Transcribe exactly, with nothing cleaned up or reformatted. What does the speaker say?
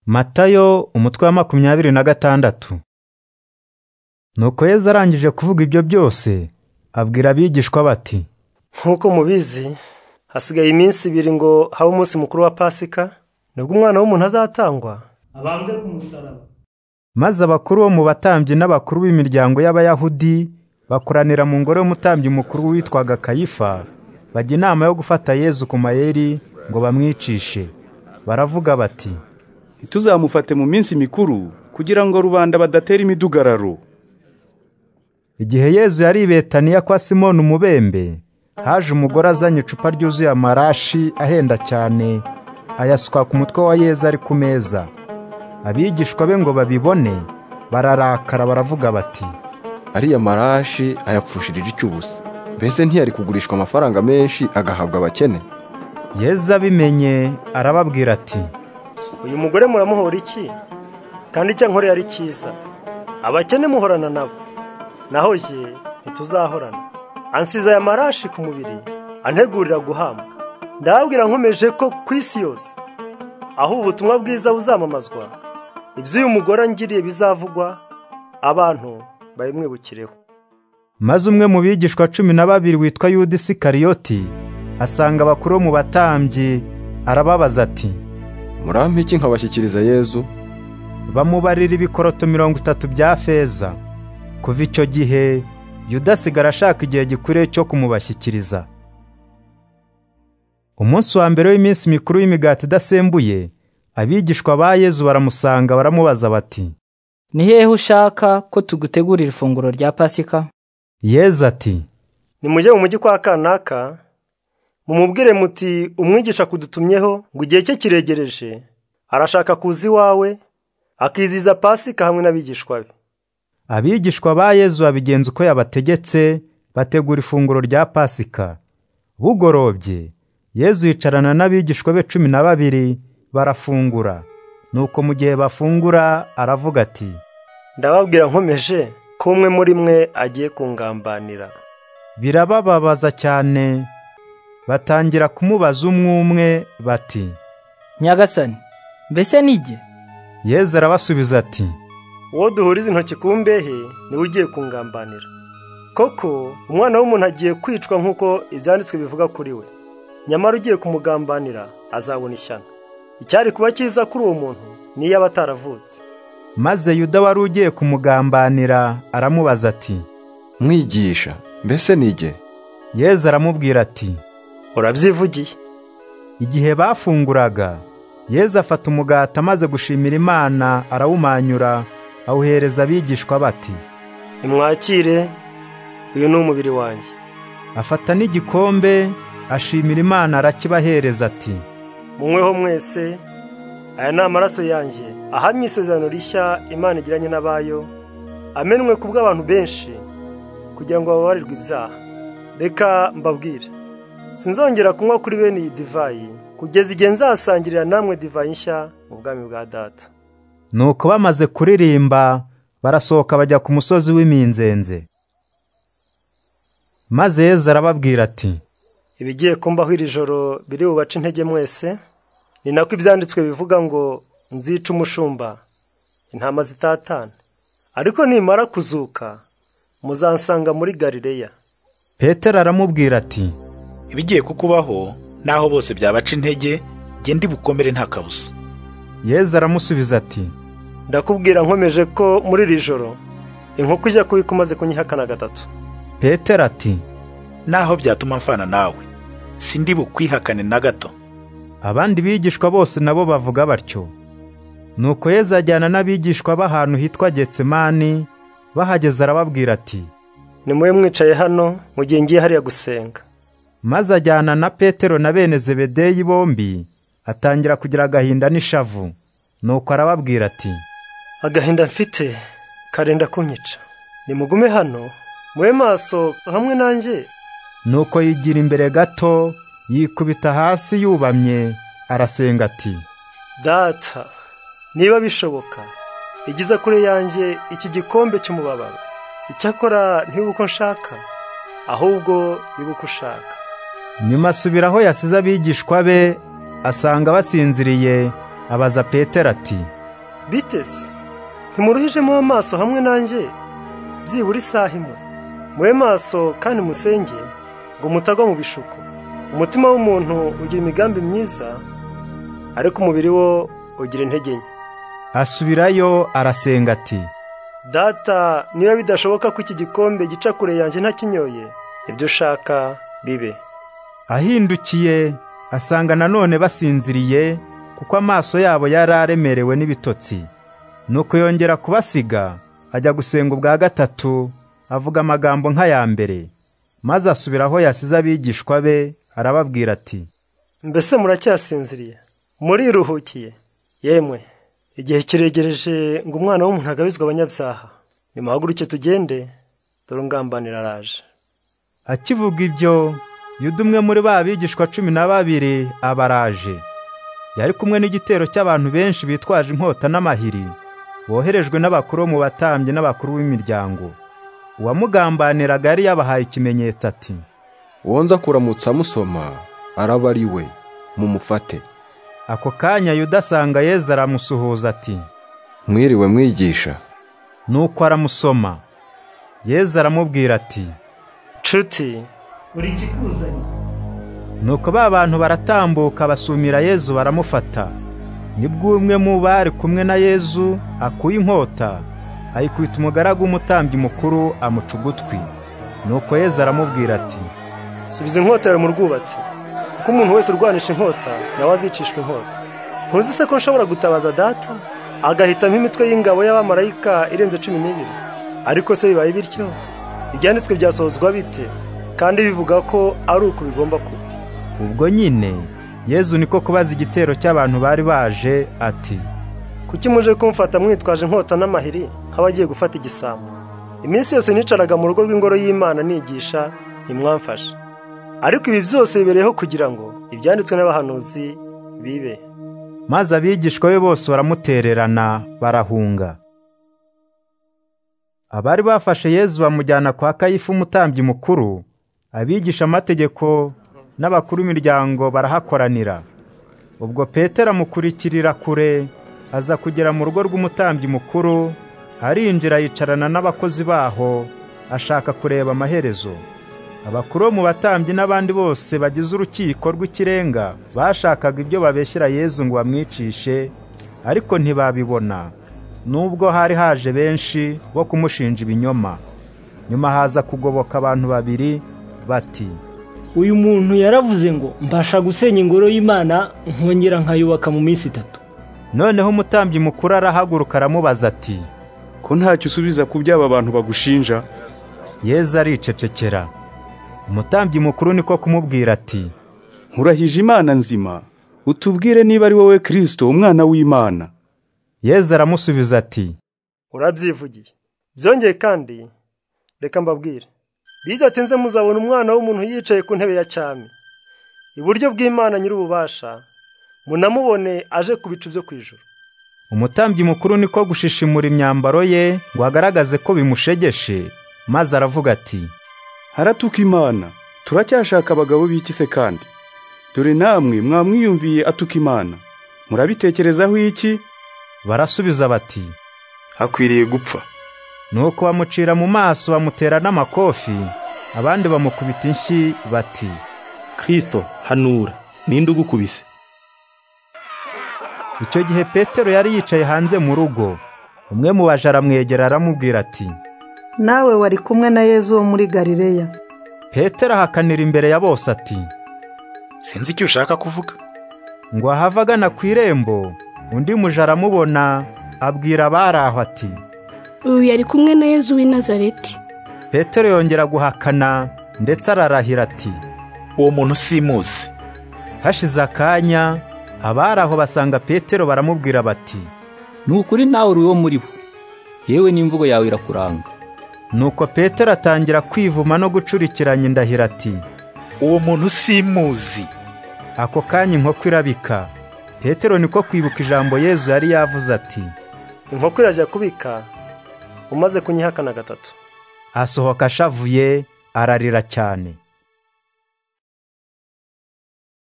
Matayo umutwe wa makumyabiri na gatandatu. Nuko Yesu arangije kuvuga ibyo byose, abwira abigishwa bati, nk'uko mubizi, hasigaye iminsi ibiri ngo habe umunsi mukuru wa Pasika, nibwo umwana w'umuntu azatangwa, abambwe ku musaraba. Maze abakuru bo mu batambyi n'abakuru b'imiryango y'Abayahudi bakoranira mu ngoro y'umutambyi mukuru witwaga Kayifa, bajya inama yo gufata Yesu ku mayeri ngo bamwicishe. Baravuga bati, ntituzamufate mu minsi mikuru kugira ngo rubanda badatera imidugararo. Igihe Yesu yari i Betaniya kwa Simoni umubembe, haje umugore azanye icupa ryuzuye amarashi ahenda cyane, ayasuka ku mutwe wa Yesu ari ku meza. Abigishwa be ngo babibone, bararakara baravuga bati, ariya marashi ayapfushirije icyubusa, mbese ntiyari kugurishwa amafaranga menshi agahabwa abakene? Yesu abimenye arababwira ati, uyu mugore muramuhora iki? Kandi icyo ankoreye ari cyiza. Abakene muhorana nabo, naho je ntituzahorana. Ansize aya marashi ku mubiri, antegurira guhambwa. Ndababwira nkomeje ko ku isi yose, aho ubutumwa bwiza buzamamazwa, iby'uyu mugore angiriye bizavugwa, abantu bayimwibukireho. Maze umwe mu bigishwa cumi na babiri witwa Yuda Isikariyoti asanga abakuru mu batambyi, arababaza ati, murampe iki nkabashyikiriza Yesu? Bamubarira ibikoroto mirongo itatu bya feza. Kuva icyo gihe Yuda asigara ashaka igihe gikwiriye cyo kumubashyikiriza. Umunsi wa mbere w'iminsi mikuru y'imigati idasembuye, abigishwa ba Yesu baramusanga baramubaza bati, ni hehe ushaka ko tugutegurira ifunguro rya Pasika? Yesu ati, nimujye mu mujyi kwa kanaka, mumubwire muti umwigisha kudutumyeho ngo igihe cye kiregereje, arashaka kuza iwawe akiziza Pasika hamwe n'abigishwa be. Abigishwa ba Yesu babigenza uko yabategetse, bategura ifunguro rya Pasika. Bugorobye Yesu yicarana n'abigishwa be cumi na babiri, barafungura. Nuko mu gihe bafungura aravuga ati, ndababwira nkomeje ko umwe muri mwe agiye kungambanira. Birabababaza cyane, batangira kumubaza umwe umwe bati, Nyagasani, mbese nijye? Yesu arabasubiza ati, uwo duhuriza intoki ku mbehe niwe ugiye kungambanira. Koko umwana w'umuntu agiye kwicwa nk'uko ibyanditswe bivuga kuri we, nyamara ugiye kumugambanira azabona ishyano. Icyari kuba cyiza kuri uwo muntu niyo aba ataravutse. Maze Yuda wari ugiye kumugambanira aramubaza ati, mwigisha, mbese nijye? Yesu aramubwira ati, urabyivugiye. Igihe bafunguraga, Yesu afata umugati amaze gushimira Imana arawumanyura, awuhereza abigishwa bati, nimwakire, uyu ni umubiri wanjye. Afata n'igikombe, ashimira Imana arakibahereza ati, munyweho mwese, aya ni amaraso yanjye ahamya isezerano rishya Imana igiranye n'abayo, amenwe ku bw'abantu benshi kugira ngo bababarirwe ibyaha. Reka mbabwire, sinzongera kunywa kuri bene iyi divayi kugeza igihe nzasangirira namwe divayi nshya mu bwami bwa Data. Nuko bamaze kuririmba, barasohoka bajya ku musozi w'iminzenze. Maze Yesu arababwira ati, ibigiye kumbaho iri joro biri bubace intege mwese, ni nako ibyanditswe bivuga ngo nzica umushumba, intama zitatane. Ariko nimara kuzuka, muzansanga muri Galileya. Petero aramubwira ati, ibigiye kukubaho naho bose byabaca intege, jye ndi bukomere nta kabuza. Yesu aramusubiza ati, ndakubwira nkomeje ko muri iri joro inkoko ijya kubika umaze kunyihakana gatatu. Petero ati, naho byatuma mfana nawe, sindi bukwihakane na gato. Abandi bigishwa bose nabo bavuga batyo. Nuko Yesu ajyana n'abigishwa b'ahantu hitwa Getsemani, bahageze arababwira ati, nimube mwicaye hano mu gihe ngiye hariya gusenga. Maze ajyana na Petero na bene Zebedeyi bombi, atangira kugira agahinda n'ishavu. Nuko arababwira ati, agahinda mfite karenda kunyica, nimugume hano mube maso hamwe nanjye. Nuko yigira imbere gato, yikubita hasi yubamye, arasenga ati, Data, niba bishoboka, igiza kure yanjye iki gikombe cy'umubabaro. Icyakora ntibibe uko nshaka, ahubwo bibe uko ushaka. Nyuma asubira aho yasize abigishwa be, asanga basinziriye, abaza Petero ati, bitese ntimuruhijemo amaso hamwe nanjye byibura isaha imwe? mube maso kandi musenge ngo mutagwa mu bishuko. Umutima w'umuntu ugira imigambi myiza, ariko umubiri wo ugira intege nke. Asubirayo arasenga ati, Data, niba bidashoboka ko iki gikombe gica kure yanjye ntakinyoye, ibyo ushaka bibe. Ahindukiye asanga nanone basinziriye, kuko amaso yabo yari aremerewe n'ibitotsi. Nuko yongera kubasiga, ajya gusenga ubwa gatatu, avuga amagambo nk'aya mbere. Maze asubira aho yasize abigishwa be, arababwira ati, mbese muracyasinziriye? Muriruhukiye? Yemwe, igihe kiregereje ngo umwana w'umuntu agabizwe abanyabyaha. Nimuhaguruke tugende, dore ungambanira araje. Akivuga ibyo, Yuda umwe muri ba bigishwa cumi na babiri abaraje. Yari kumwe n'igitero cy'abantu benshi bitwaje inkota n'amahiri, boherejwe n'abakuru mu batambyi n'abakuru b'imiryango. Uwamugambaniraga yari yabahaye ikimenyetso ati, uwo nza kuramutsa musoma araba ari we, mumufate. Ako kanya Yuda asanga Yesu aramusuhuza ati, mwiriwe mwigisha. Nuko aramusoma. Yesu aramubwira ati, nshuti, uri ikikuzanye? Nuko ba bantu baratambuka basumira Yesu baramufata. Nibwo umwe mu bari kumwe na Yesu akuye inkota, ayikubita umugaragu w'umutambyi mukuru amuca ugutwi. Nuko Yesu aramubwira ati, subiza inkota yawe mu rwubati, kuko umuntu wese urwanisha inkota nawe azicishwa inkota. Ntuzi se ko nshobora gutabaza Data agahitamo imitwe y'ingabo y'abamarayika irenze cumi n'ibiri? Ariko se bibaye bityo, ibyanditswe byasohozwa bite? Kandi bivuga ko ari uko bigomba kuba. Ubwo nyine Yesu niko kubaza igitero cy'abantu bari baje ati, kuki muje kumfata mwitwaje inkota n'amahiri nk'abagiye gufata igisambo? Iminsi yose nicaraga mu rugo rw'ingoro y'Imana nigisha, ntimwamfashe. Ariko ibi byose bibereyeho kugira ngo ibyanditswe n'abahanuzi bibe. Maze abigishwa be bose baramutererana barahunga. Abari bafashe Yesu bamujyana kwa Kayifa umutambyi mukuru, abigisha amategeko n'abakuru b'imiryango barahakoranira. Ubwo Petero amukurikirira kure, aza kugera mu rugo rw'umutambyi mukuru, arinjira yicarana n'abakozi baho, ashaka kureba amaherezo. Abakuru mu batambyi n'abandi bose bagize urukiko rw'ikirenga bashakaga ibyo babeshyira Yesu ngo bamwicishe, ariko ntibabibona, nubwo hari haje benshi bo kumushinja ibinyoma. Nyuma haza kugoboka abantu babiri bati, uyu muntu yaravuze ngo mbasha gusenya ingoro y'Imana nkongera nkayubaka mu minsi itatu. Noneho umutambyi mukuru arahaguruka aramubaza ati, ko ntacyo usubiza ku by'aba bantu bagushinja? Yesu aricecekera. Umutambyi mukuru niko kumubwira ati, nkurahije Imana nzima, utubwire niba ari wowe Kristo umwana w'Imana. Yesu aramusubiza ati, urabyivugiye. Byongeye kandi reka mbabwire, bidatinze muzabona umwana w'umuntu yicaye ku ntebe ya cyami iburyo bw'Imana nyir'ububasha, munamubone aje ku bicu byo kwijuru. Umutambyi mukuru niko gushishimura imyambaro ye ngo agaragaze ko bimushegeshe, maze aravuga ati, haratuka Imana, turacyashaka abagabo b'iki se kandi? Dore namwe mwamwiyumviye atuka Imana, murabitekerezaho iki? Barasubiza bati, hakwiriye gupfa. Nuko bamucira mu maso bamutera n'amakofi, abandi bamukubita inshyi bati, Kristo, hanura, ninde ugukubise? Icyo gihe Petero yari yicaye hanze mu rugo. Umwe mu baje aramwegera aramubwira ati, nawe wari kumwe na Yesu wo muri Galileya. Petero ahakanira imbere ya bose ati, sinzi icyo ushaka kuvuga. Ngo ahava agana ku irembo, undi muje aramubona, abwira abari aho ati, uyu yari kumwe na Yesu w'i Nazareti. Petero yongera guhakana, ndetse ararahira ati, uwo muntu simuzi. Hashize akanya, abari aho basanga Petero baramubwira bati, nukuri nawe uri uwo muri bo, yewe n'imvugo yawe irakuranga. Nuko Petero atangira kwivuma no gucurikiranya indahiro ati, uwo muntu simuzi. Ako kanya inkoko irabika. Petero niko kwibuka ijambo Yesu yari yavuze ati, inkoko irajya kubika umaze kunyihakana gatatu. Asohoka ashavuye, ararira cyane.